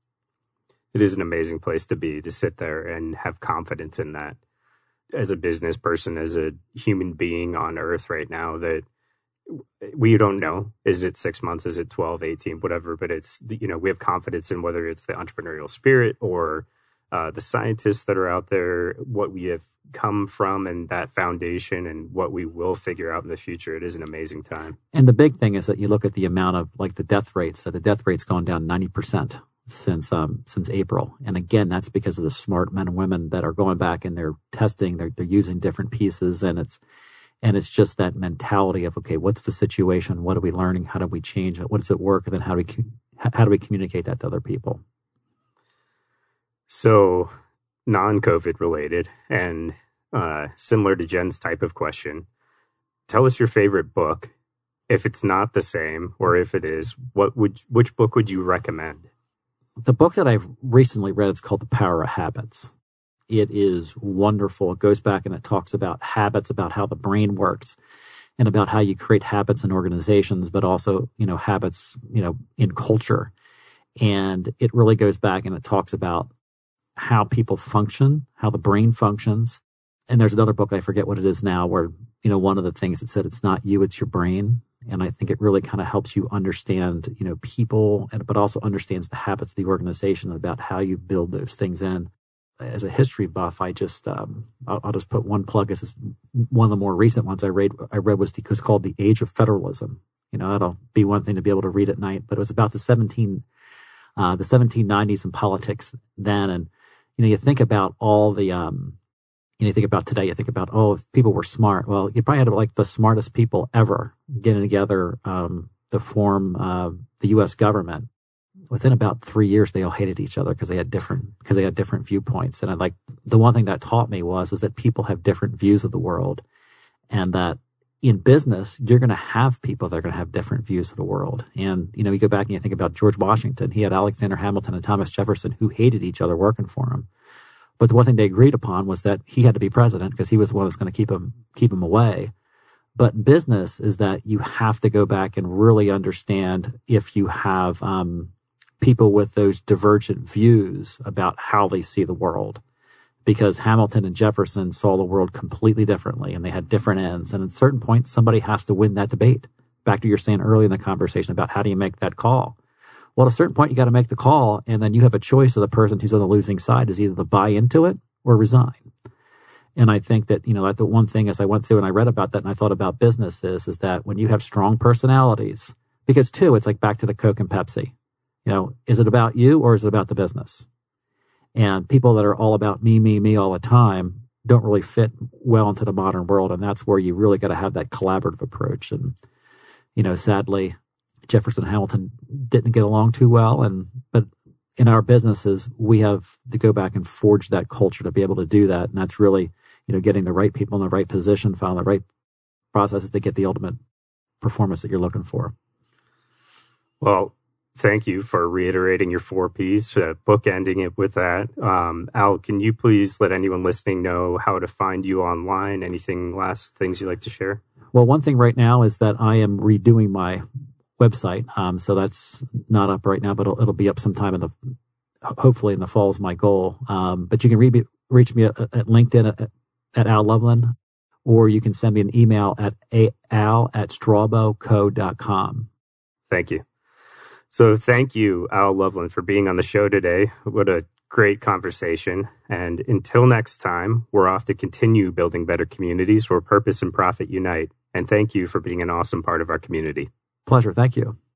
It is an amazing place to be, to sit there and have confidence in that. As a business person, as a human being on earth right now, that we don't know, is it 6 months, is it 12, 18, whatever, but it's, we have confidence in whether it's the entrepreneurial spirit or the scientists that are out there, what we have come from and that foundation and what we will figure out in the future. It is an amazing time. And the big thing is that you look at the amount of the death rates, that the death rate's gone down 90% since April. And again, that's because of the smart men and women that are going back and they're testing, they're using different pieces. And it's just that mentality of, okay, what's the situation? What are we learning? How do we change it? What does it work? And then how do we communicate that to other people? So non-COVID related and similar to Jen's type of question, tell us your favorite book. If it's not the same, or if it is, which book would you recommend? The book that I've recently read, it's called The Power of Habits. It is wonderful. It goes back and it talks about habits, about how the brain works, and about how you create habits in organizations, but also, habits, in culture. And it really goes back and it talks about how people function, how the brain functions. And there's another book, I forget what it is now, where, one of the things that said, it's not you, it's your brain. And I think it really kind of helps you understand, people, but also understands the habits of the organization, about how you build those things in. As a history buff, I'll just put one plug. This is one of the more recent ones I read was called The Age of Federalism. That'll be one thing to be able to read at night, but it was about the 1790s and politics then. And, you think about all the, you think about today, you think about, if people were smart. Well, you probably had the smartest people ever getting together to form the U.S. government. Within about 3 years, they all hated each other because they had different viewpoints. And the one thing that taught me was that people have different views of the world, and that in business, you're going to have people that are going to have different views of the world. And, you go back and you think about George Washington. He had Alexander Hamilton and Thomas Jefferson who hated each other working for him. But the one thing they agreed upon was that he had to be president because he was the one that's going to keep him away. But in business is that you have to go back and really understand if you have people with those divergent views about how they see the world. Because Hamilton and Jefferson saw the world completely differently, and they had different ends. And at a certain point, somebody has to win that debate. Back to your saying earlier in the conversation about how do you make that call? Well, at a certain point, you got to make the call, and then you have a choice of the person who's on the losing side is either to buy into it or resign. And I think that, like the one thing as I went through and I read about that and I thought about business is that when you have strong personalities, because too, it's like back to the Coke and Pepsi. Is it about you or is it about the business? And people that are all about me all the time don't really fit well into the modern world. And that's where you really got to have that collaborative approach. And, sadly, Jefferson and Hamilton didn't get along too well. But in our businesses, we have to go back and forge that culture to be able to do that. And that's really, getting the right people in the right position, following the right processes to get the ultimate performance that you're looking for. Well, thank you for reiterating your 4 Ps, bookending it with that. Al, can you please let anyone listening know how to find you online? Anything, last things you'd like to share? Well, one thing right now is that I am redoing my website. So that's not up right now, but it'll be up sometime hopefully in the fall is my goal. But you can reach me at LinkedIn at Al Loveland, or you can send me an email at al@strawboco.com. Thank you. So thank you, Al Loveland, for being on the show today. What a great conversation. And until next time, we're off to continue building better communities where purpose and profit unite. And thank you for being an awesome part of our community. Pleasure. Thank you.